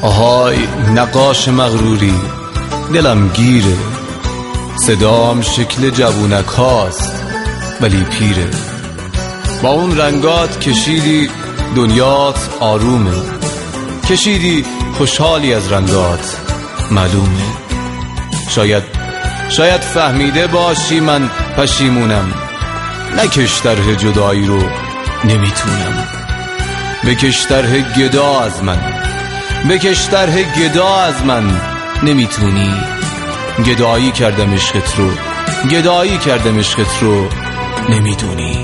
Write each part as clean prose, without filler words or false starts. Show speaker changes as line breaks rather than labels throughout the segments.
آهای نقاش مغروری، دلم گیره، صدام شکل جوونک هاست ولی پیره. با اون رنگات کشیدی دنیات آرومه، کشیدی خوشحالی از رنگات معلومه. شاید فهمیده باشی من پشیمونم، نکش طرح جدایی رو نمیتونم. بکش طرح گدا از من، بکش طرح گدا از من، نمیتونی. گدایی کردم عشقت رو، گدایی کردم عشقت رو، نمیدونی.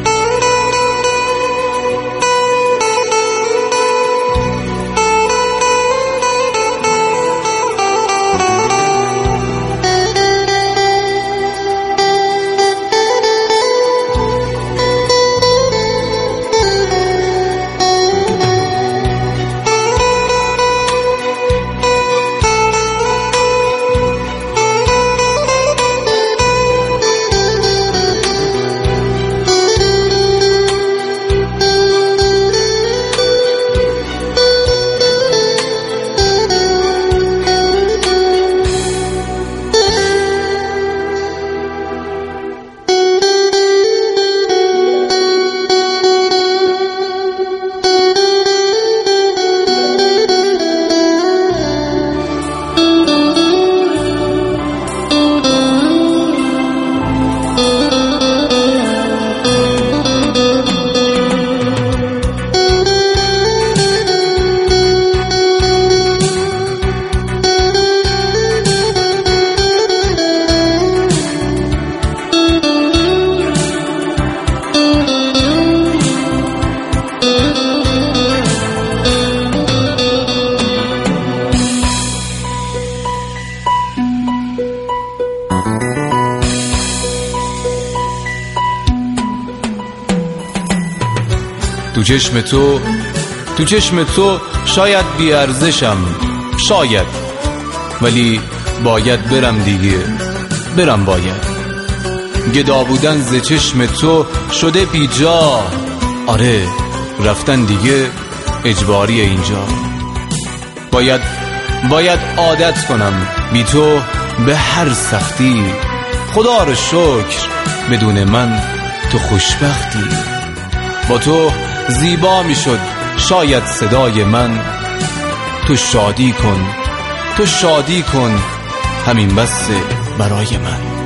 تو چشم تو شاید بیارزشم، شاید، ولی باید برم دیگه، برم باید. گدا بودن ز چشم تو شده بیجا، آره رفتن دیگه اجباریه اینجا. باید عادت کنم بی تو به هر سختی، خدا رو شکر بدون من تو خوشبختی. با تو زیبا می شد شاید صدای من، تو شادی کن، تو شادی کن، همین بسه برای من.